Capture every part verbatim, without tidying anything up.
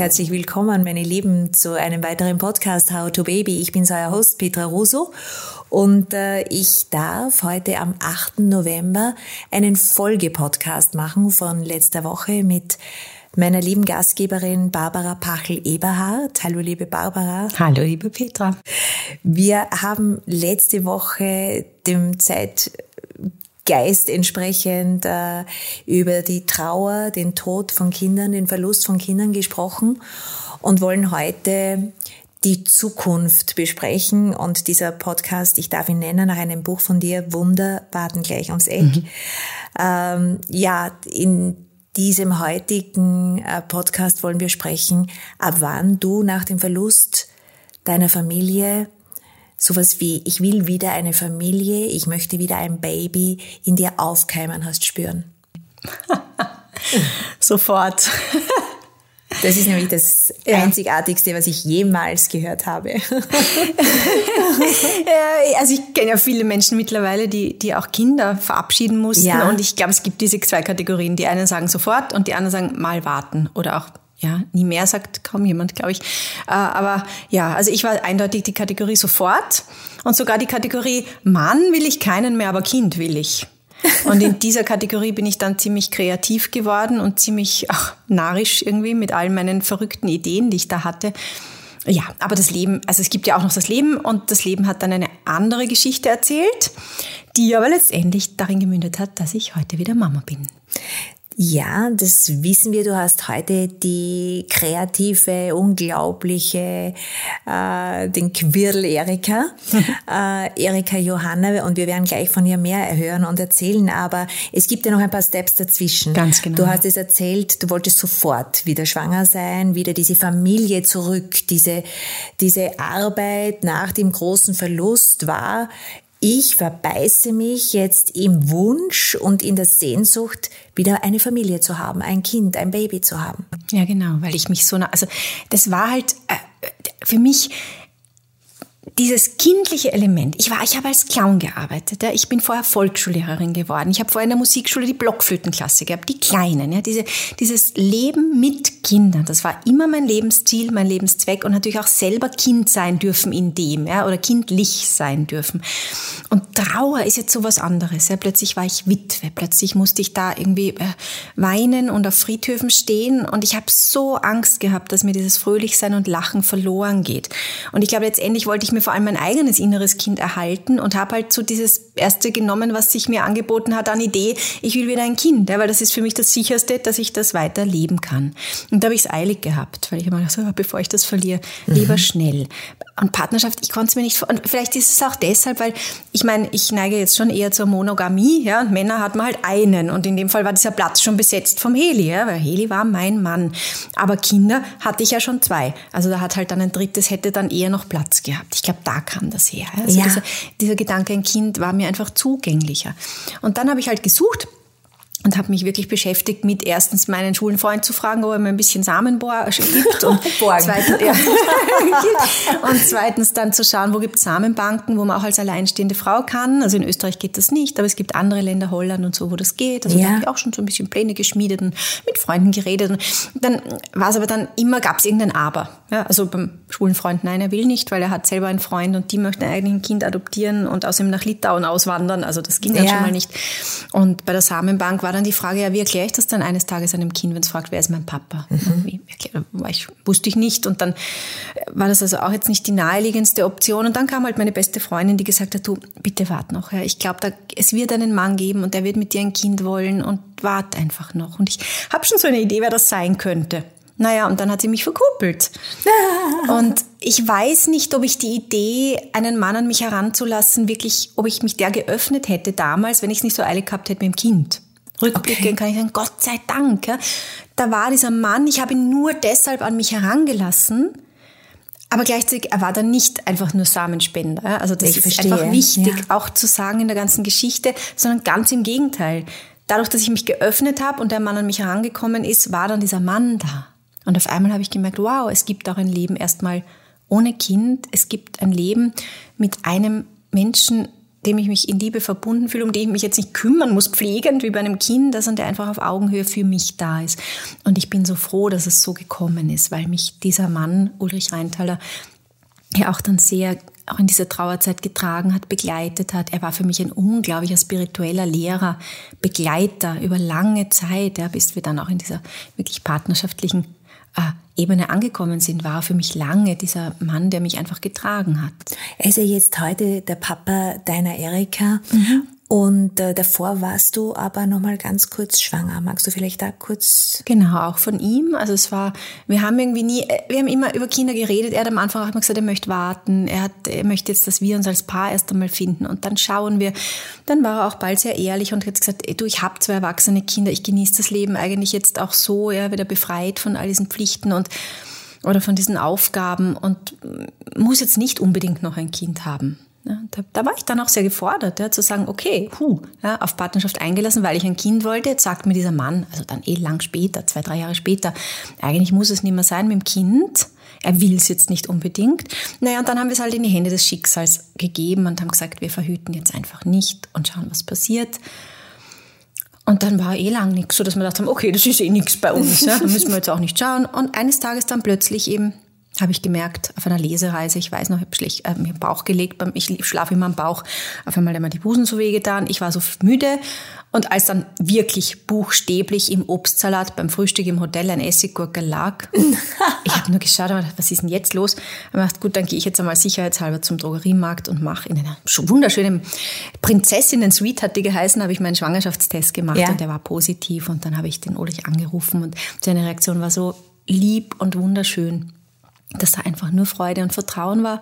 herzlich willkommen, meine Lieben, zu einem weiteren Podcast How to Baby. Ich bin euer Host Petra Russo und äh, ich darf heute am achten November einen Folgepodcast machen von letzter Woche mit meiner lieben Gastgeberin Barbara Pachel-Eberhardt. Hallo, liebe Barbara. Hallo, liebe Petra. Wir haben letzte Woche dem Zeitgeist entsprechend äh, über die Trauer, den Tod von Kindern, den Verlust von Kindern gesprochen und wollen heute die Zukunft besprechen. Und dieser Podcast, ich darf ihn nennen, nach einem Buch von dir, Wunder warten gleich ums Eck. Mhm. Ähm, ja, in diesem heutigen Podcast wollen wir sprechen, ab wann du nach dem Verlust deiner Familie sowas wie, ich will wieder eine Familie, ich möchte wieder ein Baby in dir aufkeimen hast spüren. Sofort. Das ist nämlich das Einzigartigste, was ich jemals gehört habe. Also ich kenne ja viele Menschen mittlerweile, die, die auch Kinder verabschieden mussten. Ja. Und ich glaube, es gibt diese zwei Kategorien. Die einen sagen sofort und die anderen sagen mal warten. Oder auch, ja, nie mehr sagt kaum jemand, glaube ich. Aber ja, also ich war eindeutig die Kategorie sofort. Und sogar die Kategorie Mann will ich keinen mehr, aber Kind will ich. Und in dieser Kategorie bin ich dann ziemlich kreativ geworden und ziemlich ach, narrisch irgendwie mit all meinen verrückten Ideen, die ich da hatte. Ja, aber das Leben, also es gibt ja auch noch das Leben und das Leben hat dann eine andere Geschichte erzählt, die aber letztendlich darin gemündet hat, dass ich heute wieder Mama bin. Ja, das wissen wir. Du hast heute die kreative, unglaubliche, äh, den Quirl Erika, äh, Erika Johanna, und wir werden gleich von ihr mehr hören und erzählen, aber es gibt ja noch ein paar Steps dazwischen. Ganz genau. Du hast es erzählt, du wolltest sofort wieder schwanger sein, wieder diese Familie zurück, diese, diese Arbeit nach dem großen Verlust war, ich verbeiße mich jetzt im Wunsch und in der Sehnsucht, wieder eine Familie zu haben, ein Kind, ein Baby zu haben. Ja, genau, weil ich mich so, also das war halt äh, für mich dieses kindliche Element. Ich war, ich habe als Clown gearbeitet. Ja. Ich bin vorher Volksschullehrerin geworden. Ich habe vorher in der Musikschule die Blockflötenklasse gehabt, die Kleinen. Ja. Diese, dieses Leben mit Kindern, das war immer mein Lebensziel, mein Lebenszweck und natürlich auch selber Kind sein dürfen in dem, ja, oder kindlich sein dürfen. Und Trauer ist jetzt so was anderes. Ja. Plötzlich war ich Witwe, plötzlich musste ich da irgendwie äh, weinen und auf Friedhöfen stehen und ich habe so Angst gehabt, dass mir dieses Fröhlichsein und Lachen verloren geht. Und ich glaube, letztendlich wollte ich mir vor allem mein eigenes inneres Kind erhalten und habe halt so dieses erste genommen, was sich mir angeboten hat an Idee, ich will wieder ein Kind, ja, weil das ist für mich das Sicherste, dass ich das weiter leben kann. Und da habe ich es eilig gehabt, weil ich immer so, bevor ich das verliere, lieber mhm. schnell. Und Partnerschaft, ich konnte es mir nicht vor. Und vielleicht ist es auch deshalb, weil ich meine, ich neige jetzt schon eher zur Monogamie, ja, und Männer hat man halt einen. Und in dem Fall war dieser Platz schon besetzt vom Heli, ja, weil Heli war mein Mann. Aber Kinder hatte ich ja schon zwei. Also da hat halt dann ein drittes, hätte dann eher noch Platz gehabt. Ich glaube, da kam das her. Also ja. dieser, dieser Gedanke, ein Kind war mir einfach zugänglicher. Und dann habe ich halt gesucht und habe mich wirklich beschäftigt mit erstens meinen schwulen Freund zu fragen, ob er mir ein bisschen Samenbohr gibt und, zweitens, ja, und zweitens dann zu schauen, wo gibt es Samenbanken, wo man auch als alleinstehende Frau kann. Also in Österreich geht das nicht, aber es gibt andere Länder, Holland und so, wo das geht. Also ja. da habe ich auch schon so ein bisschen Pläne geschmiedet und mit Freunden geredet. Und dann war es aber dann immer, gab es irgendein Aber. Ja, also beim schwulen Freund, nein, er will nicht, weil er hat selber einen Freund und die möchten eigentlich ein Kind adoptieren und außerdem nach Litauen auswandern. Also das ging dann ja. schon mal nicht. Und bei der Samenbank war dann die Frage, ja, wie erkläre ich das dann eines Tages einem Kind, wenn es fragt, wer ist mein Papa? Mhm. Wie erkläre, ich, wusste ich nicht. Und dann war das also auch jetzt nicht die naheliegendste Option. Und dann kam halt meine beste Freundin, die gesagt hat, du, bitte wart noch. Ja. Ich glaube, es wird einen Mann geben und der wird mit dir ein Kind wollen und wart einfach noch. Und ich habe schon so eine Idee, wer das sein könnte. Naja, und dann hat sie mich verkuppelt. Und ich weiß nicht, ob ich die Idee, einen Mann an mich heranzulassen, wirklich, ob ich mich der geöffnet hätte damals, wenn ich es nicht so eilig gehabt hätte mit dem Kind. Rückblickend okay. kann ich sagen, Gott sei Dank. Ja, da war dieser Mann, ich habe ihn nur deshalb an mich herangelassen, aber gleichzeitig, er war dann nicht einfach nur Samenspender. Ja, also das ich ist verstehe. Einfach wichtig, ja. auch zu sagen in der ganzen Geschichte, sondern ganz im Gegenteil. Dadurch, dass ich mich geöffnet habe und der Mann an mich herangekommen ist, war dann dieser Mann da. Und auf einmal habe ich gemerkt, wow, es gibt auch ein Leben erstmal ohne Kind. Es gibt ein Leben mit einem Menschen, dem ich mich in Liebe verbunden fühle, um den ich mich jetzt nicht kümmern muss, pflegend wie bei einem Kind, sondern der einfach auf Augenhöhe für mich da ist. Und ich bin so froh, dass es so gekommen ist, weil mich dieser Mann, Ulrich Rheintaler, ja auch dann sehr auch in dieser Trauerzeit getragen hat, begleitet hat. Er war für mich ein unglaublicher spiritueller Lehrer, Begleiter über lange Zeit, ja, bis wir dann auch in dieser wirklich partnerschaftlichen äh, Ebene angekommen sind, war für mich lange dieser Mann, der mich einfach getragen hat. Er ist ja jetzt heute der Papa deiner Erika. Mhm. Und äh, davor warst du aber noch mal ganz kurz schwanger. Magst du vielleicht da kurz? Genau, auch von ihm. Also es war, wir haben irgendwie nie, wir haben immer über Kinder geredet. Er hat am Anfang auch immer gesagt, er möchte warten. Er hat, er möchte jetzt, dass wir uns als Paar erst einmal finden und dann schauen wir. Dann war er auch bald sehr ehrlich und hat gesagt, ey, du, ich habe zwei erwachsene Kinder, ich genieße das Leben eigentlich jetzt auch so, ja, wieder befreit von all diesen Pflichten und oder von diesen Aufgaben und muss jetzt nicht unbedingt noch ein Kind haben. Ja, da, da war ich dann auch sehr gefordert, ja, zu sagen, okay, puh, ja, auf Partnerschaft eingelassen, weil ich ein Kind wollte. Jetzt sagt mir dieser Mann, also dann eh lang später, zwei, drei Jahre später, eigentlich muss es nicht mehr sein mit dem Kind. Er will es jetzt nicht unbedingt. Naja, und dann haben wir es halt in die Hände des Schicksals gegeben und haben gesagt, wir verhüten jetzt einfach nicht und schauen, was passiert. Und dann war eh lang nichts, so dass wir gedacht haben, okay, das ist eh nichts bei uns, ja, da müssen wir jetzt auch nicht schauen. Und eines Tages dann plötzlich eben habe ich gemerkt, auf einer Lesereise, ich weiß noch, ich habe schlecht, äh, mir den Bauch gelegt, ich schlafe immer am Bauch, auf einmal hat mir die Busen so wehgetan, ich war so müde und als dann wirklich buchstäblich im Obstsalat beim Frühstück im Hotel ein Essiggurke lag, ich habe nur geschaut und gedacht, was ist denn jetzt los? Ich habe gedacht, gut, dann gehe ich jetzt einmal sicherheitshalber zum Drogeriemarkt und mache in einer wunderschönen Prinzessinnen-Suite, hat die geheißen, habe ich meinen Schwangerschaftstest gemacht ja. Und der war positiv und dann habe ich den Ulrich angerufen und seine Reaktion war so lieb und wunderschön, dass da einfach nur Freude und Vertrauen war.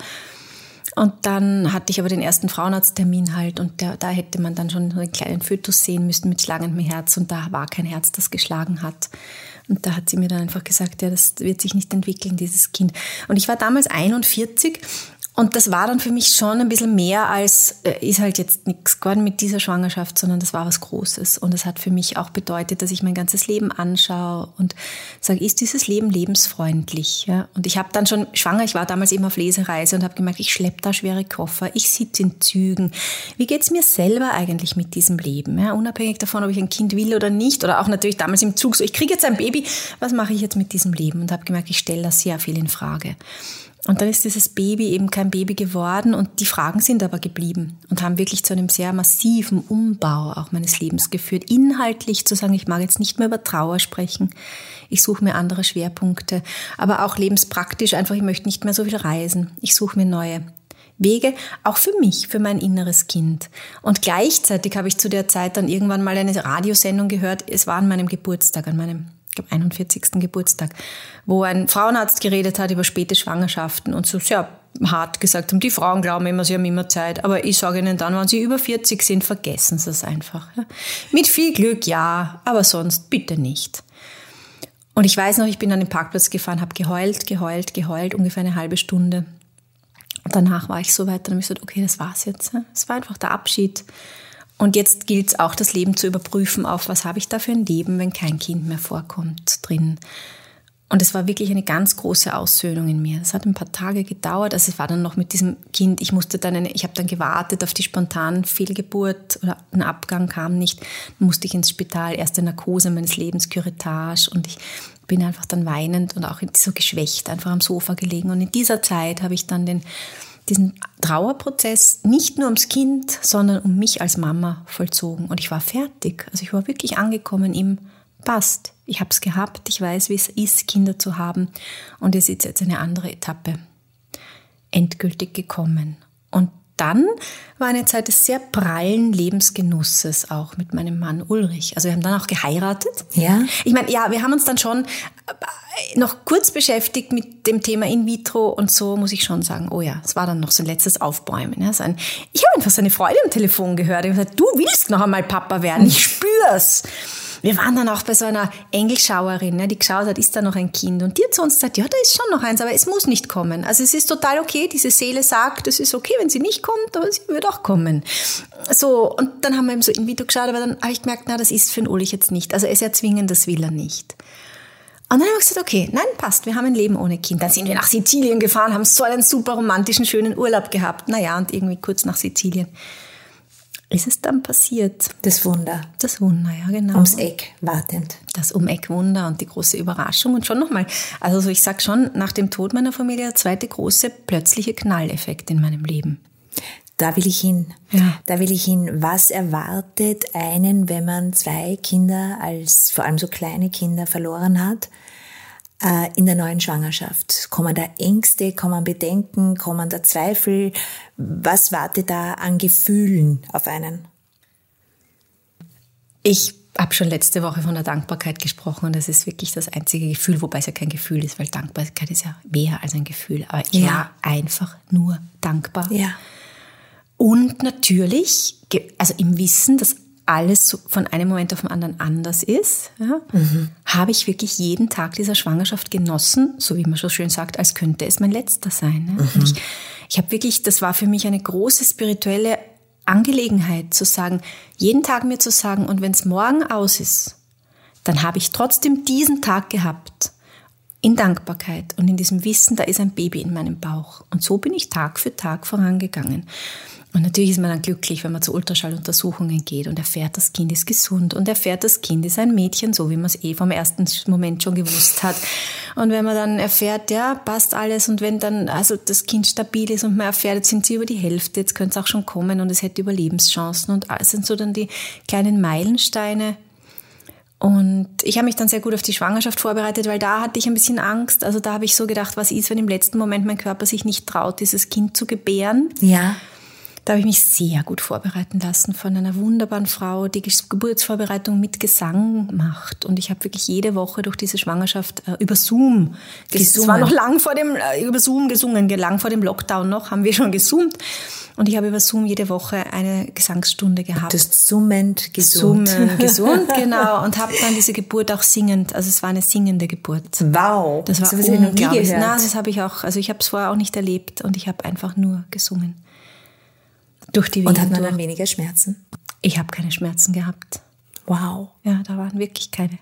Und dann hatte ich aber den ersten Frauenarzttermin halt und der, da hätte man dann schon einen kleinen Fötus sehen müssen mit schlagendem Herz und da war kein Herz, das geschlagen hat. Und da hat sie mir dann einfach gesagt, ja, das wird sich nicht entwickeln, dieses Kind. Und ich war damals einundvierzig und das war dann für mich schon ein bisschen mehr als, äh, ist halt jetzt nichts geworden mit dieser Schwangerschaft, sondern das war was Großes. Und es hat für mich auch bedeutet, dass ich mein ganzes Leben anschaue und sage, ist dieses Leben lebensfreundlich? Ja? Und ich habe dann schon schwanger, ich war damals immer auf Lesereise und habe gemerkt, ich schleppe da schwere Koffer, ich sitze in Zügen. Wie geht's mir selber eigentlich mit diesem Leben? Ja? Unabhängig davon, ob ich ein Kind will oder nicht. Oder auch natürlich damals im Zug so, ich kriege jetzt ein Baby, was mache ich jetzt mit diesem Leben? Und habe gemerkt, ich stelle das sehr viel in Frage. Und dann ist dieses Baby eben kein Baby geworden und die Fragen sind aber geblieben und haben wirklich zu einem sehr massiven Umbau auch meines Lebens geführt. Inhaltlich zu sagen, ich mag jetzt nicht mehr über Trauer sprechen, ich suche mir andere Schwerpunkte, aber auch lebenspraktisch einfach, ich möchte nicht mehr so viel reisen, ich suche mir neue Wege, auch für mich, für mein inneres Kind. Und gleichzeitig habe ich zu der Zeit dann irgendwann mal eine Radiosendung gehört, es war an meinem Geburtstag, an meinem ich glaube einundvierzigsten Geburtstag, wo ein Frauenarzt geredet hat über späte Schwangerschaften und so sehr hart gesagt haben, die Frauen glauben immer, sie haben immer Zeit, aber ich sage ihnen dann, wenn sie über vierzig sind, vergessen sie es einfach. Ja. Mit viel Glück ja, aber sonst bitte nicht. Und ich weiß noch, ich bin an den Parkplatz gefahren, habe geheult, geheult, geheult, ungefähr eine halbe Stunde. Und danach war ich so weit, dann habe ich gesagt, okay, das war's jetzt. Es war einfach der Abschied. Und jetzt gilt es auch, das Leben zu überprüfen auf, was habe ich da für ein Leben, wenn kein Kind mehr vorkommt drin. Und es war wirklich eine ganz große Aussöhnung in mir. Es hat ein paar Tage gedauert, also es war dann noch mit diesem Kind, ich musste dann, eine, ich habe dann gewartet auf die spontane Fehlgeburt oder ein Abgang kam nicht. Dann musste ich ins Spital, erste Narkose meines Lebens, Curettage und ich bin einfach dann weinend und auch so geschwächt einfach am Sofa gelegen. Und in dieser Zeit habe ich dann den diesen Trauerprozess nicht nur ums Kind, sondern um mich als Mama vollzogen. Und ich war fertig. Also ich war wirklich angekommen im passt. Ich habe es gehabt, ich weiß, wie es ist, Kinder zu haben. Und es ist jetzt eine andere Etappe endgültig gekommen. Und dann war eine Zeit des sehr prallen Lebensgenusses auch mit meinem Mann Ulrich. Also wir haben dann auch geheiratet. Ja. Ich meine, ja, wir haben uns dann schon noch kurz beschäftigt mit dem Thema In vitro und so muss ich schon sagen, oh ja, es war dann noch so ein letztes Aufbäumen. Ja, so ein, ich habe einfach seine Freude am Telefon gehört. Ich habe gesagt, du willst noch einmal Papa werden, ich spür's. Wir waren dann auch bei so einer Engelschauerin, ne, die geschaut hat, ist da noch ein Kind? Und die hat zu uns gesagt, ja, da ist schon noch eins, aber es muss nicht kommen. Also es ist total okay, diese Seele sagt, es ist okay, wenn sie nicht kommt, aber sie wird auch kommen. So, und dann haben wir eben so in vitro geschaut, aber dann habe ich gemerkt, na, das ist für den Ulrich jetzt nicht. Also es erzwingen, das will er nicht. Und dann haben wir gesagt, okay, nein, passt, wir haben ein Leben ohne Kind. Dann sind wir nach Sizilien gefahren, haben so einen super romantischen, schönen Urlaub gehabt. Naja, und irgendwie kurz nach Sizilien ist es dann passiert. Das Wunder. Das Wunder, ja, genau. Ums Eck wartend. Das Um-Eck-Wunder und die große Überraschung. Und schon nochmal, also so ich sag schon, nach dem Tod meiner Familie der zweite große plötzliche Knalleffekt in meinem Leben. Da will ich hin. Ja. Da will ich hin. Was erwartet einen, wenn man zwei Kinder, als vor allem so kleine Kinder verloren hat, äh, in der neuen Schwangerschaft? Kommen da Ängste, kommen Bedenken, kommen da Zweifel? Was wartet da an Gefühlen auf einen? Ich habe schon letzte Woche von der Dankbarkeit gesprochen und das ist wirklich das einzige Gefühl, wobei es ja kein Gefühl ist, weil Dankbarkeit ist ja mehr als ein Gefühl. Aber ich Ja. war einfach nur dankbar. Ja. Und natürlich, also im Wissen, dass alles so von einem Moment auf den anderen anders ist, ja, mhm. habe ich wirklich jeden Tag dieser Schwangerschaft genossen, so wie man so schön sagt, als könnte es mein letzter sein. Ne? Mhm. Und ich, ich habe wirklich, das war für mich eine große spirituelle Angelegenheit, zu sagen, jeden Tag mir zu sagen, und wenn es morgen aus ist, dann habe ich trotzdem diesen Tag gehabt, in Dankbarkeit und in diesem Wissen, da ist ein Baby in meinem Bauch. Und so bin ich Tag für Tag vorangegangen. Und natürlich ist man dann glücklich, wenn man zu Ultraschalluntersuchungen geht und erfährt, das Kind ist gesund und erfährt, das Kind ist ein Mädchen, so wie man es eh vom ersten Moment schon gewusst hat. Und wenn man dann erfährt, ja, passt alles, und wenn dann also das Kind stabil ist und man erfährt, jetzt sind sie über die Hälfte, jetzt könnte es auch schon kommen und es hätte Überlebenschancen, und alles sind so dann die kleinen Meilensteine. Und ich habe mich dann sehr gut auf die Schwangerschaft vorbereitet, weil da hatte ich ein bisschen Angst. Also da habe ich so gedacht, was ist, wenn im letzten Moment mein Körper sich nicht traut, dieses Kind zu gebären? Ja. Da habe ich mich sehr gut vorbereiten lassen von einer wunderbaren Frau, die Geburtsvorbereitung mit Gesang macht. Und ich habe wirklich jede Woche durch diese Schwangerschaft äh, über Zoom gesungen. Es war noch lang vor dem, äh, über Zoom gesungen, lang vor dem Lockdown noch, haben wir schon gezoomt. Und ich habe über Zoom jede Woche eine Gesangsstunde gehabt. Du hast summend gesund. Summend gesund, genau. Und habe dann diese Geburt auch singend, also es war eine singende Geburt. Wow. Das war das habe ich noch nie unglaublich. gehört. Nein, das habe ich auch, also ich habe es vorher auch nicht erlebt und ich habe einfach nur gesungen. Durch die Wehen Und hat man durch. dann weniger Schmerzen? Ich habe keine Schmerzen gehabt. Wow. Ja, da waren wirklich keine.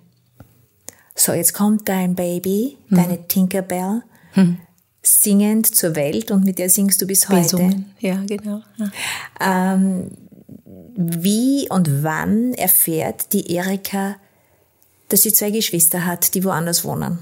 So, jetzt kommt dein Baby, mhm. deine Tinkerbell, mhm. singend zur Welt, und mit der singst du bis heute. Besungen. Ja, genau. Ja. Ähm, wie und wann erfährt die Erika, dass sie zwei Geschwister hat, die woanders wohnen?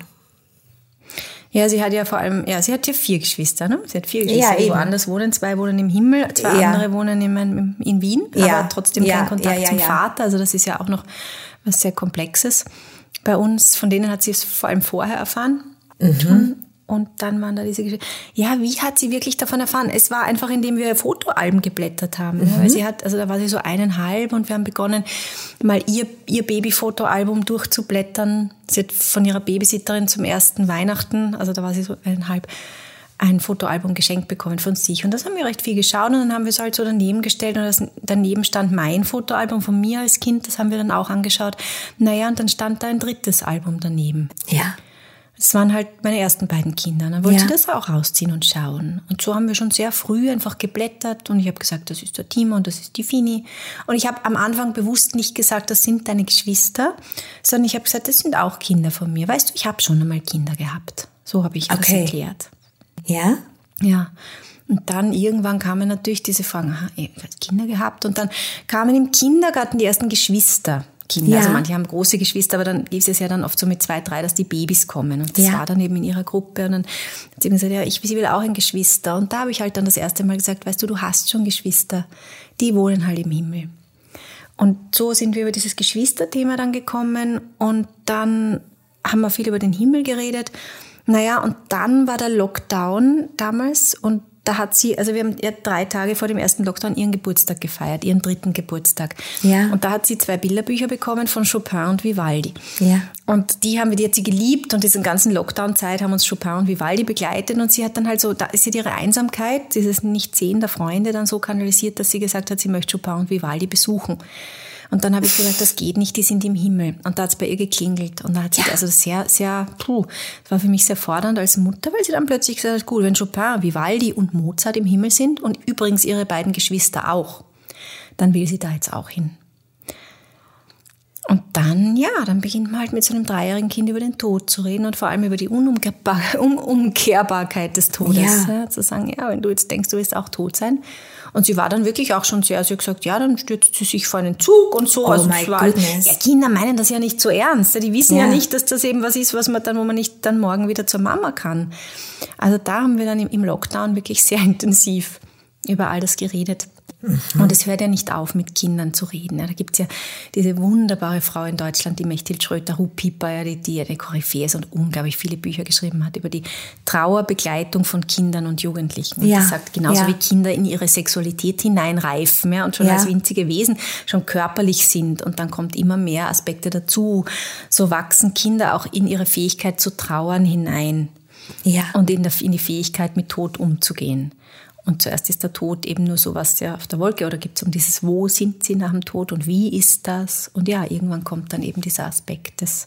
Ja, sie hat ja vor allem, ja, sie hat ja vier Geschwister, ne? Sie hat vier Geschwister, ja, die eben. woanders wohnen. Zwei wohnen im Himmel, zwei ja. andere wohnen in, in Wien, ja. aber trotzdem ja. kein Kontakt ja, ja, zum ja. Vater. Also das ist ja auch noch was sehr Komplexes bei uns. Von denen hat sie es vor allem vorher erfahren. Mhm. Und dann waren da diese Geschichten. Ja, wie hat sie wirklich davon erfahren? Es war einfach, indem wir Fotoalben geblättert haben. Mhm. Weil sie hat, also da war sie so eineinhalb und wir haben begonnen, mal ihr, ihr Babyfotoalbum durchzublättern. Sie hat von ihrer Babysitterin zum ersten Weihnachten, also da war sie so eineinhalb, ein Fotoalbum geschenkt bekommen von sich. Und das haben wir recht viel geschaut und dann haben wir es halt so daneben gestellt und das, daneben stand mein Fotoalbum von mir als Kind, das haben wir dann auch angeschaut. Naja, und dann stand da ein drittes Album daneben. Ja. Das waren halt meine ersten beiden Kinder. Dann wollte ja. sie das auch rausziehen und schauen. Und so haben wir schon sehr früh einfach geblättert und ich habe gesagt, das ist der Timo und das ist die Fini. Und ich habe am Anfang bewusst nicht gesagt, das sind deine Geschwister, sondern ich habe gesagt, das sind auch Kinder von mir. Weißt du, ich habe schon einmal Kinder gehabt. So habe ich okay. das erklärt. Ja? Ja. Und dann irgendwann kamen natürlich diese Fragen, aha, ich habe Kinder gehabt. Und dann kamen im Kindergarten die ersten Geschwister. Kinder. Ja. Also manche haben große Geschwister, aber dann ist es ja dann oft so mit zwei, drei, dass die Babys kommen. Und das ja. war dann eben in ihrer Gruppe. Und dann hat sie gesagt, ja, ich sie will auch ein Geschwister. Und da habe ich halt dann das erste Mal gesagt, weißt du, du hast schon Geschwister. Die wohnen halt im Himmel. Und so sind wir über dieses Geschwisterthema dann gekommen. Und dann haben wir viel über den Himmel geredet. Naja, und dann war der Lockdown damals und da hat sie, also wir haben ja drei Tage vor dem ersten Lockdown ihren Geburtstag gefeiert, ihren dritten Geburtstag. Ja. Und da hat sie zwei Bilderbücher bekommen von Chopin und Vivaldi. Ja. Und die haben wir, die hat sie geliebt und diese ganzen Lockdown-Zeit haben uns Chopin und Vivaldi begleitet und sie hat dann halt so, da ist sie ihre Einsamkeit, dieses Nicht-Sehen der Freunde dann so kanalisiert, dass sie gesagt hat, sie möchte Chopin und Vivaldi besuchen. Und dann habe ich gesagt, das geht nicht, die sind im Himmel. Und da hat es bei ihr geklingelt. Und da hat sie, ja. also sehr, sehr, puh, das war für mich sehr fordernd als Mutter, weil sie dann plötzlich gesagt hat, gut, wenn Chopin, Vivaldi und Mozart im Himmel sind und übrigens ihre beiden Geschwister auch, dann will sie da jetzt auch hin. Und dann, ja, dann beginnt man halt mit so einem dreijährigen Kind über den Tod zu reden und vor allem über die Unumkehrbar- Unumkehrbarkeit des Todes. Ja. Ja, zu sagen, ja, wenn du jetzt denkst, du wirst auch tot sein. Und sie war dann wirklich auch schon sehr, sie hat gesagt, ja, dann stürzt sie sich vor einen Zug und so. Oh also my war, goodness. ja, Kinder meinen das ja nicht so ernst. Die wissen ja. Ja. ja nicht, dass das eben was ist, was man dann, wo man nicht dann morgen wieder zur Mama kann. Also da haben wir dann im, im Lockdown wirklich sehr intensiv über all das geredet. Mhm. Und es hört ja nicht auf, mit Kindern zu reden. Da gibt es ja diese wunderbare Frau in Deutschland, die Mechthild Schröter-Rupp-Pieper, die, die eine Koryphäe ist und unglaublich viele Bücher geschrieben hat über die Trauerbegleitung von Kindern und Jugendlichen. Und Ja. die sagt, genauso Ja. wie Kinder in ihre Sexualität hineinreifen, ja, und schon Ja. als winzige Wesen schon körperlich sind und dann kommt immer mehr Aspekte dazu. So wachsen Kinder auch in ihre Fähigkeit zu trauern hinein. Ja. Und in, der, in die Fähigkeit, mit Tod umzugehen. Und zuerst ist der Tod eben nur sowas ja auf der Wolke oder gibt es um dieses, wo sind sie nach dem Tod und wie ist das? Und ja, irgendwann kommt dann eben dieser Aspekt des,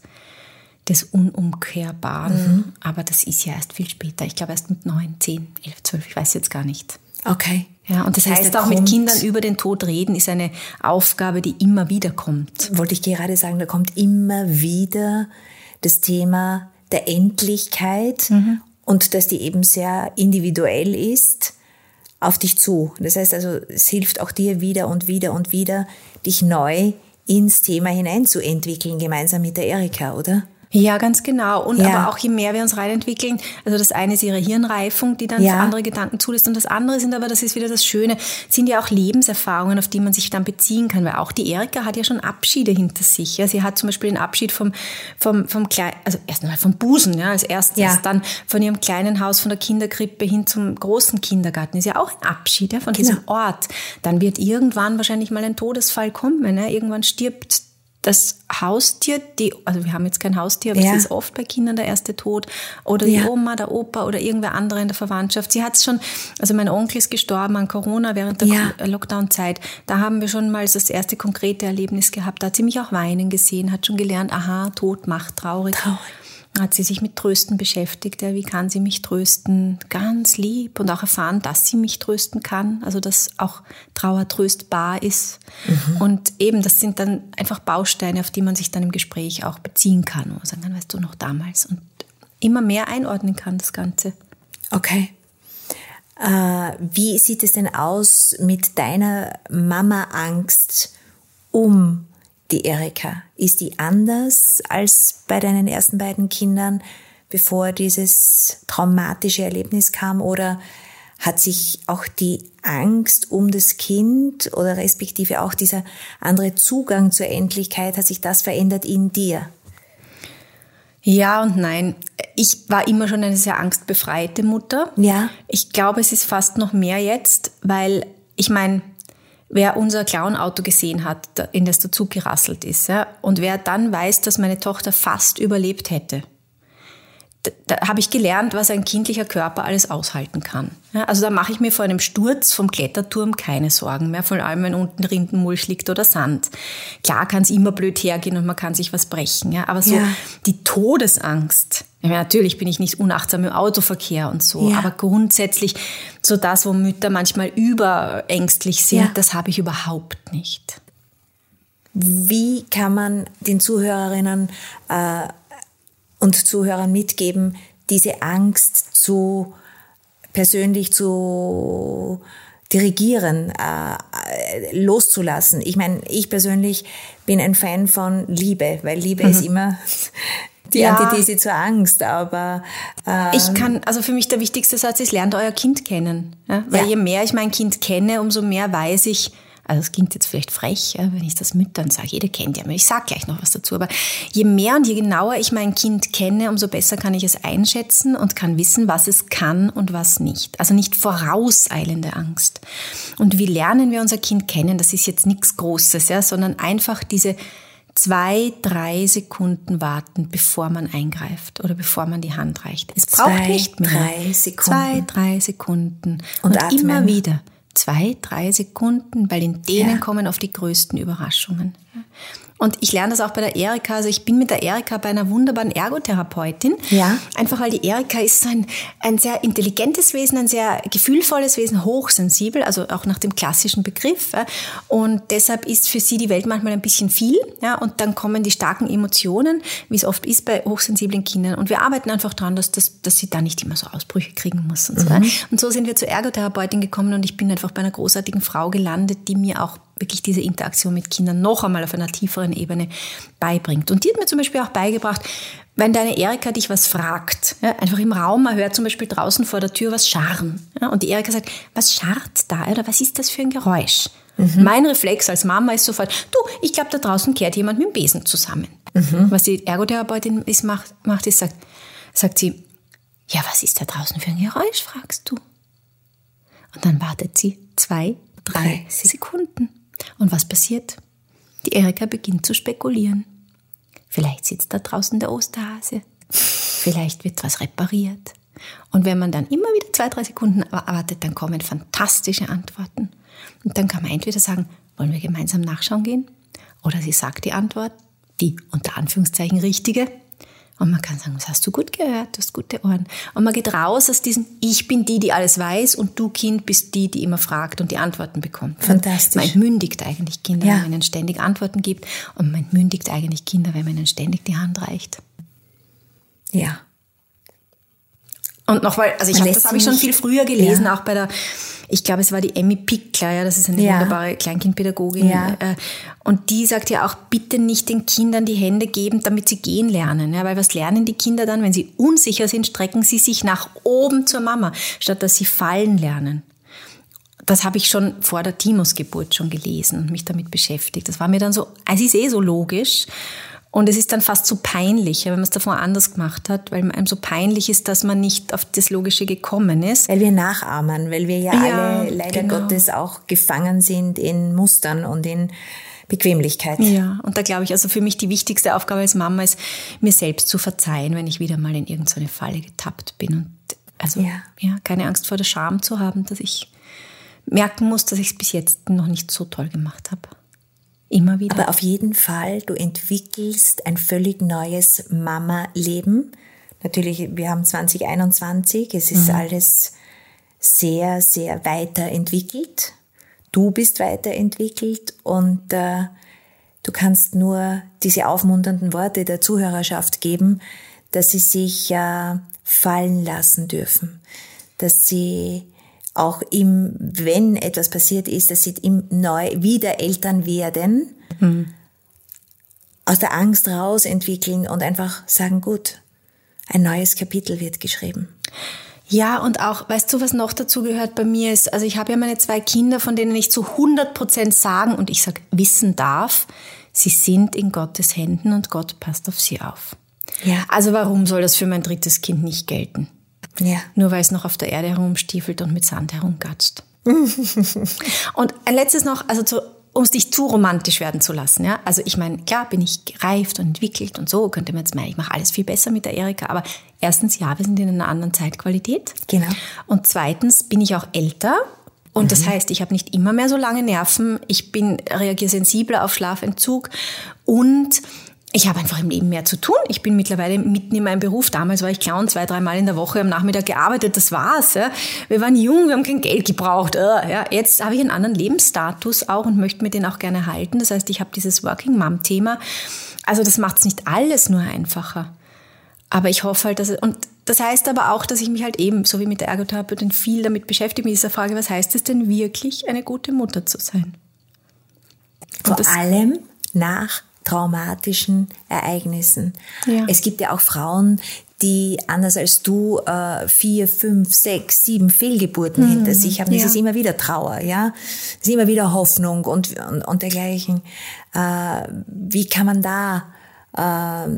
des Unumkehrbaren. Mhm. Aber das ist ja erst viel später. Ich glaube erst mit neun, zehn, elf, zwölf, ich weiß jetzt gar nicht. Okay. Ja, und das, das heißt, heißt auch kommt, mit Kindern über den Tod reden ist eine Aufgabe, die immer wieder kommt. Wollte ich gerade sagen, da kommt immer wieder das Thema der Endlichkeit mhm. und dass die eben sehr individuell ist, auf dich zu. Das heißt also, es hilft auch dir wieder und wieder und wieder, dich neu ins Thema hineinzuentwickeln, gemeinsam mit der Erika, oder? Ja, ganz genau. Und Ja. aber auch je mehr wir uns reinentwickeln, also das eine ist ihre Hirnreifung, die dann Ja. andere Gedanken zulässt und das andere sind aber, das ist wieder das Schöne, sind ja auch Lebenserfahrungen, auf die man sich dann beziehen kann, weil auch die Erika hat ja schon Abschiede hinter sich. Ja, sie hat zum Beispiel den Abschied vom, vom, vom kleinen, also erst einmal vom Busen, ja, als erstes, Ja. dann von ihrem kleinen Haus, von der Kinderkrippe hin zum großen Kindergarten, ist ja auch ein Abschied, ja, von Genau. diesem Ort. Dann wird irgendwann wahrscheinlich mal ein Todesfall kommen, ja, irgendwann stirbt das Haustier, die, also wir haben jetzt kein Haustier, aber Ja. es ist oft bei Kindern der erste Tod, oder die Ja. Oma, der Opa oder irgendwer andere in der Verwandtschaft. Sie hat es schon, also mein Onkel ist gestorben an Corona während der Ja. Lockdown-Zeit. Da haben wir schon mal das erste konkrete Erlebnis gehabt. Da hat sie mich auch weinen gesehen, hat schon gelernt, aha, Tod macht traurig. Traurig. Hat sie sich mit Trösten beschäftigt. Ja, wie kann sie mich trösten? Ganz lieb und auch erfahren, dass sie mich trösten kann. Also, dass auch Trauer tröstbar ist. Mhm. Und eben, das sind dann einfach Bausteine, auf die man sich dann im Gespräch auch beziehen kann. Und sagen kann, weißt du, noch damals. Und immer mehr einordnen kann, das Ganze. Okay. Äh, wie sieht es denn aus mit deiner Mama-Angst um die Erika? Ist die anders als bei deinen ersten beiden Kindern, bevor dieses traumatische Erlebnis kam? Oder hat sich auch die Angst um das Kind oder respektive auch dieser andere Zugang zur Endlichkeit, hat sich das verändert in dir? Ja und nein. Ich war immer schon eine sehr angstbefreite Mutter. Ja. Ich glaube, es ist fast noch mehr jetzt, weil ich meine, wer unser Clown-Auto gesehen hat, in das der Zug gerasselt ist, ja, und wer dann weiß, dass meine Tochter fast überlebt hätte, da, da habe ich gelernt, was ein kindlicher Körper alles aushalten kann. Ja, also da mache ich mir vor einem Sturz vom Kletterturm keine Sorgen mehr, vor allem wenn unten Rindenmulch liegt oder Sand. Klar kann es immer blöd hergehen und man kann sich was brechen, ja, aber so Ja. die Todesangst, ja, natürlich bin ich nicht unachtsam im Autoverkehr und so, Ja. aber grundsätzlich so das, wo Mütter manchmal überängstlich sind, Ja. das habe ich überhaupt nicht. Wie kann man den Zuhörerinnen äh, und Zuhörern mitgeben, diese Angst zu persönlich zu dirigieren, äh, loszulassen? Ich meine, ich persönlich bin ein Fan von Liebe, weil Liebe mhm. ist immer die ja. Antithese zur Angst, aber ähm, ich kann, also für mich der wichtigste Satz ist, lernt euer Kind kennen. Ja? Weil Ja. je mehr ich mein Kind kenne, umso mehr weiß ich, also es klingt jetzt vielleicht frech, ja, wenn ich das Müttern sage, jeder kennt ja, ich sage gleich noch was dazu, aber je mehr und je genauer ich mein Kind kenne, umso besser kann ich es einschätzen und kann wissen, was es kann und was nicht. Also nicht vorauseilende Angst. Und wie lernen wir unser Kind kennen? Das ist jetzt nichts Großes, ja, sondern einfach diese zwei, drei Sekunden warten, bevor man eingreift oder bevor man die Hand reicht. Es braucht Zwei, nicht mehr. drei Sekunden. Zwei, drei Sekunden. Und Und, atmen. immer wieder. Zwei, drei Sekunden, weil in denen Ja. kommen oft die größten Überraschungen. Und ich lerne das auch bei der Erika. Also ich bin mit der Erika bei einer wunderbaren Ergotherapeutin. Ja. Einfach weil die Erika ist so ein, ein sehr intelligentes Wesen, ein sehr gefühlvolles Wesen, hochsensibel, also auch nach dem klassischen Begriff. Und deshalb ist für sie die Welt manchmal ein bisschen viel. Ja, und dann kommen die starken Emotionen, wie es oft ist bei hochsensiblen Kindern. Und wir arbeiten einfach daran, dass, dass, dass sie da nicht immer so Ausbrüche kriegen muss. Und so, mhm. und so sind wir zur Ergotherapeutin gekommen und ich bin einfach bei einer großartigen Frau gelandet, die mir auch wirklich diese Interaktion mit Kindern noch einmal auf einer tieferen Ebene beibringt. Und die hat mir zum Beispiel auch beigebracht, wenn deine Erika dich was fragt, ja, einfach im Raum, man hört zum Beispiel draußen vor der Tür was scharren. Ja, und die Erika sagt, was scharrt da oder was ist das für ein Geräusch? Mhm. Mein Reflex als Mama ist sofort, du, ich glaube, da draußen kehrt jemand mit dem Besen zusammen. Mhm. Was die Ergotherapeutin ist, macht, macht, ist, sagt, sagt sie, ja, was ist da draußen für ein Geräusch, fragst du? Und dann wartet sie zwei, drei Sekunden. Und was passiert? Die Erika beginnt zu spekulieren. Vielleicht sitzt da draußen der Osterhase. Vielleicht wird was repariert. Und wenn man dann immer wieder zwei, drei Sekunden wartet, dann kommen fantastische Antworten. Und dann kann man entweder sagen, wollen wir gemeinsam nachschauen gehen? Oder sie sagt die Antwort, die unter Anführungszeichen richtige. Und man kann sagen, das hast du gut gehört, du hast gute Ohren. Und man geht raus aus diesem, ich bin die, die alles weiß und du, Kind, bist die, die immer fragt und die Antworten bekommt. Fantastisch. Man entmündigt eigentlich Kinder, ja. wenn man ihnen ständig Antworten gibt und man entmündigt eigentlich Kinder, wenn man ihnen ständig die Hand reicht. Ja. Und noch, weil, also ich hab, das habe ich schon viel früher gelesen, ja. auch bei der, ich glaube, es war die Emmy Pickler, ja, das ist eine ja. wunderbare Kleinkindpädagogin. Ja. Und die sagt ja auch, bitte nicht den Kindern die Hände geben, damit sie gehen lernen. Ja, weil was lernen die Kinder dann, wenn sie unsicher sind, strecken sie sich nach oben zur Mama, statt dass sie fallen lernen. Das habe ich schon vor der Timos-Geburt schon gelesen und mich damit beschäftigt. Das war mir dann so, es ist eh so logisch. Und es ist dann fast so peinlich, wenn man es davor anders gemacht hat, weil einem so peinlich ist, dass man nicht auf das Logische gekommen ist. Weil wir nachahmen, weil wir ja, ja alle leider genau. Gottes auch gefangen sind in Mustern und in Bequemlichkeit. Ja, und da glaube ich, also für mich die wichtigste Aufgabe als Mama ist, mir selbst zu verzeihen, wenn ich wieder mal in irgendeine Falle getappt bin. Und also ja. ja, keine Angst vor der Scham zu haben, dass ich merken muss, dass ich es bis jetzt noch nicht so toll gemacht habe. Immer wieder. Aber auf jeden Fall, du entwickelst ein völlig neues Mama-Leben. Natürlich, wir haben zwanzig einundzwanzig, es ist mhm. alles sehr, sehr weiterentwickelt. Du bist weiterentwickelt und äh, du kannst nur diese aufmunternden Worte der Zuhörerschaft geben, dass sie sich äh, fallen lassen dürfen, dass sie auch im, wenn etwas passiert ist, dass sie im neu wieder Eltern werden, mhm. aus der Angst raus entwickeln und einfach sagen, gut, ein neues Kapitel wird geschrieben. Ja, und auch, weißt du, was noch dazu gehört bei mir ist, also ich habe ja meine zwei Kinder, von denen ich zu hundert Prozent sagen und ich sage, wissen darf, sie sind in Gottes Händen und Gott passt auf sie auf. Ja. Also warum soll das für mein drittes Kind nicht gelten? Ja. Nur weil es noch auf der Erde herumstiefelt und mit Sand herumgatscht. Und ein letztes noch, also zu, um es nicht zu romantisch werden zu lassen. Ja? Also ich meine, klar bin ich gereift und entwickelt und so, könnte man jetzt meinen, ich mache alles viel besser mit der Erika, aber erstens, ja, wir sind in einer anderen Zeitqualität. Genau. Und zweitens bin ich auch älter. Und mhm. das heißt, ich habe nicht immer mehr so lange Nerven, ich bin reagiere sensibler auf Schlafentzug und ich habe einfach im Leben mehr zu tun. Ich bin mittlerweile mitten in meinem Beruf. Damals war ich Clown, zwei, dreimal in der Woche am Nachmittag gearbeitet. Das war's. Ja. Wir waren jung, wir haben kein Geld gebraucht. Ja. Jetzt habe ich einen anderen Lebensstatus auch und möchte mir den auch gerne halten. Das heißt, ich habe dieses Working Mom-Thema. Also das macht es nicht alles nur einfacher. Aber ich hoffe halt, dass es, und das heißt aber auch, dass ich mich halt eben, so wie mit der Ergotherapeutin, viel damit beschäftige, mit dieser Frage, was heißt es denn wirklich, eine gute Mutter zu sein? Vor allem nach traumatischen Ereignissen. Ja. Es gibt ja auch Frauen, die anders als du äh, vier, fünf, sechs, sieben Fehlgeburten mhm. hinter sich haben. Es ja. ist immer wieder Trauer, ja, es ist immer wieder Hoffnung und und, und dergleichen. Äh, wie kann man da äh,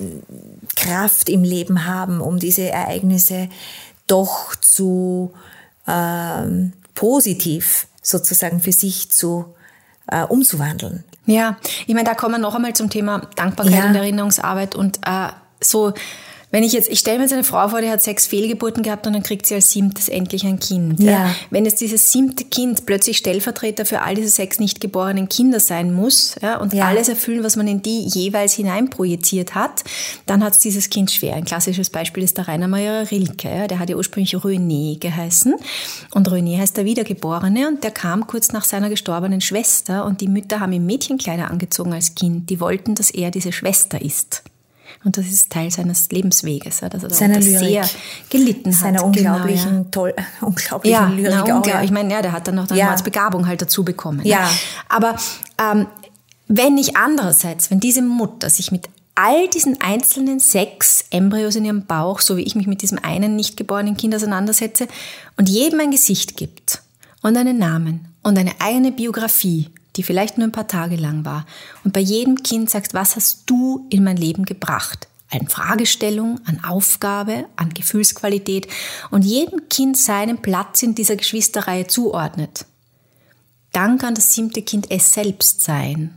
Kraft im Leben haben, um diese Ereignisse doch zu äh, positiv sozusagen für sich zu äh, umzuwandeln? Ja, ich meine, da kommen wir noch einmal zum Thema Dankbarkeit ja. und Erinnerungsarbeit und äh, so Wenn ich jetzt, ich stelle mir jetzt eine Frau vor, die hat sechs Fehlgeburten gehabt und dann kriegt sie als siebtes endlich ein Kind. Ja. Ja. Wenn jetzt dieses siebte Kind plötzlich Stellvertreter für all diese sechs nicht geborenen Kinder sein muss, ja, und ja. alles erfüllen, was man in die jeweils hineinprojiziert hat, dann hat es dieses Kind schwer. Ein klassisches Beispiel ist der Rainer Maria Rilke. Ja. Der hat ja ursprünglich René geheißen und René heißt der Wiedergeborene und der kam kurz nach seiner gestorbenen Schwester und die Mütter haben ihm Mädchenkleider angezogen als Kind. Die wollten, dass er diese Schwester ist. Und das ist Teil seines Lebensweges, dass er Seiner da sehr gelitten hat. Seiner unglaublichen, genau, ja. toll, unglaublichen ja, Lyrik na, auch. unglaublich. Ja. Ich meine, ja, der hat dann noch eine ja. Mordsbegabung halt dazu bekommen. Ja. Ne? Aber ähm, wenn nicht andererseits, wenn diese Mutter sich mit all diesen einzelnen sechs Embryos in ihrem Bauch, so wie ich mich mit diesem einen nicht geborenen Kind auseinandersetze, und jedem ein Gesicht gibt und einen Namen und eine eigene Biografie, die vielleicht nur ein paar Tage lang war, und bei jedem Kind sagst, was hast du in mein Leben gebracht? An Fragestellung, an Aufgabe, an Gefühlsqualität und jedem Kind seinen Platz in dieser Geschwisterreihe zuordnet, dann kann das siebte Kind es selbst sein,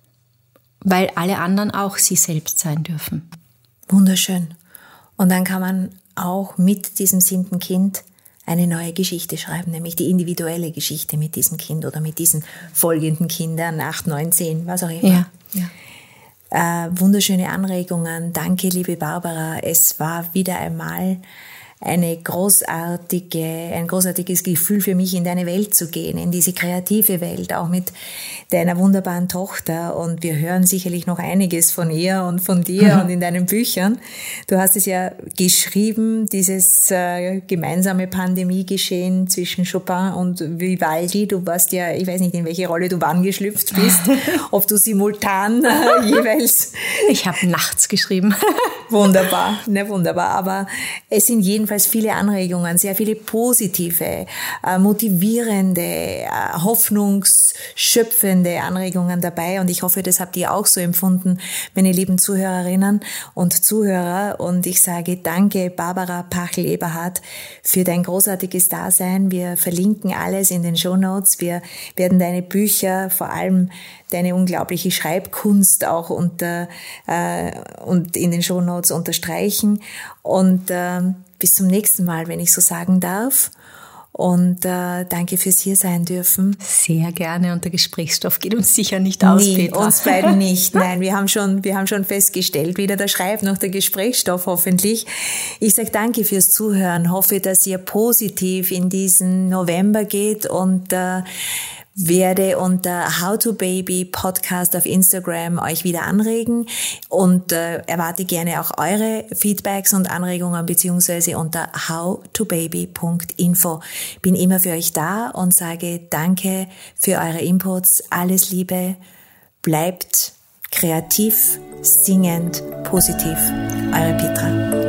weil alle anderen auch sie selbst sein dürfen. Wunderschön. Und dann kann man auch mit diesem siebten Kind eine neue Geschichte schreiben, nämlich die individuelle Geschichte mit diesem Kind oder mit diesen folgenden Kindern, acht, neun, zehn, was auch immer. Ja, ja. Äh, wunderschöne Anregungen. Danke, liebe Barbara. Es war wieder einmal eine großartige, ein großartiges Gefühl für mich, in deine Welt zu gehen, in diese kreative Welt, auch mit deiner wunderbaren Tochter. Und wir hören sicherlich noch einiges von ihr und von dir mhm. und in deinen Büchern. Du hast es ja geschrieben, dieses äh, gemeinsame Pandemiegeschehen zwischen Chopin und Vivaldi. Du warst ja, ich weiß nicht, in welche Rolle du wann geschlüpft bist, ob du simultan äh, jeweils... Ich habe nachts geschrieben. Wunderbar, ne, wunderbar. Aber es sind jedenfalls viele Anregungen, sehr viele positive, äh, motivierende, äh, hoffnungsschöpfende Anregungen dabei. Und ich hoffe, das habt ihr auch so empfunden, meine lieben Zuhörerinnen und Zuhörer. Und ich sage danke, Barbara Pachel-Eberhardt, für dein großartiges Dasein. Wir verlinken alles in den Shownotes. Wir werden deine Bücher, vor allem deine unglaubliche Schreibkunst auch unter äh, und in den Shownotes unterstreichen. Und äh, bis zum nächsten Mal, wenn ich so sagen darf. Und äh, danke fürs hier sein dürfen. Sehr gerne. Und der Gesprächsstoff geht uns sicher nicht aus, nee, Petra. Uns beiden nicht. Nein, wir haben schon, wir haben schon festgestellt, weder der Schreib- noch der Gesprächsstoff hoffentlich. Ich sage danke fürs Zuhören. Hoffe, dass ihr positiv in diesen November geht und äh, werde unter How to Baby Podcast auf Instagram euch wieder anregen und äh, erwarte gerne auch eure Feedbacks und Anregungen beziehungsweise unter how to baby punkt info. Bin immer für euch da und sage danke für eure Inputs. Alles Liebe, bleibt kreativ, singend, positiv. Eure Petra.